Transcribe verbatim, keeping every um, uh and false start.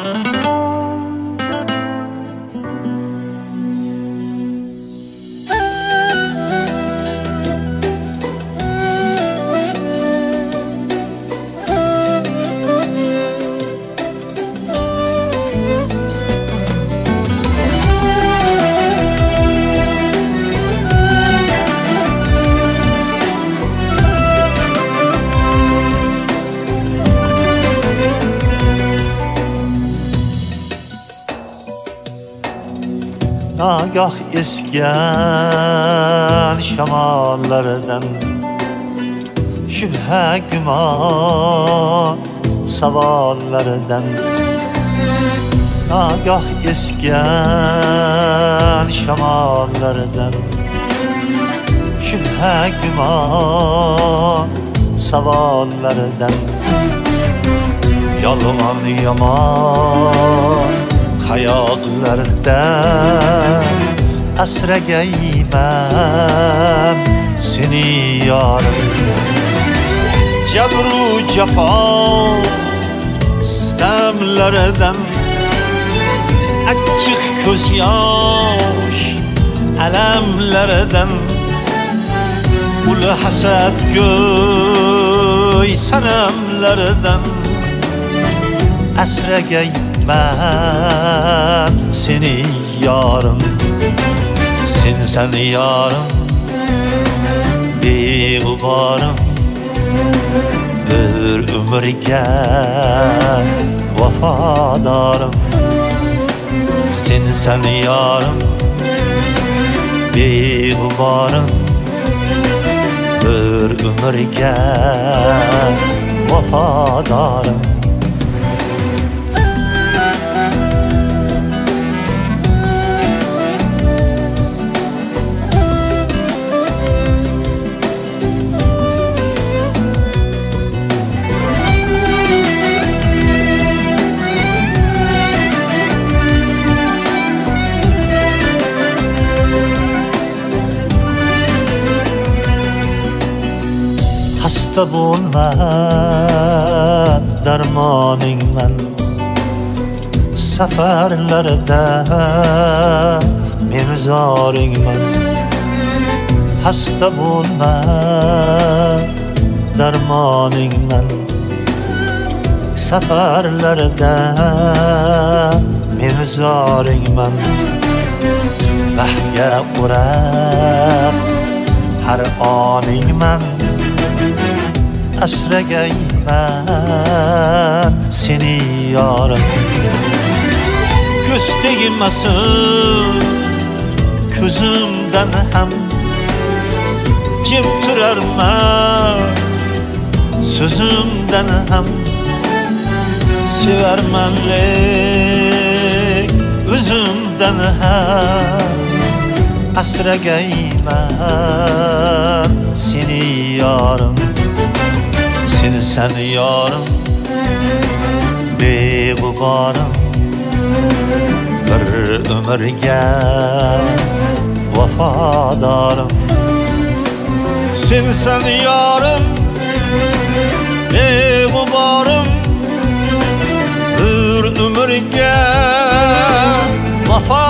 Nagah esgan şamallardan şübhe güman savallardan Nagah esgan şamallardan şübhe güman savallardan Yalman yaman hayallardan asragayman seni yarım Cebru cefa istemlerden açık göz yaş elemlerden Ul hased göy senemlerden asragayman ben seni yarım Sen sen yarım Beğubarım Bir ömürge Vafadarım Sen sen yarım Beğubarım Bir ömürge Vafadarım Hasta bulma darmoning men Safarlarda men zoringman Hasta bulma darmoning men Safarlarda men zoringman Baxtga urab har oningman asragayman seni yarım Göz tegilmesin közümden hem Jim turarman sözümden hem Severmenlik özümden hem asragayman seni yarım Sen sen yarım Beğubarım Bir ömürge Vafadarım Sen sen yarım Beğubarım Bir ömürge Vafadarım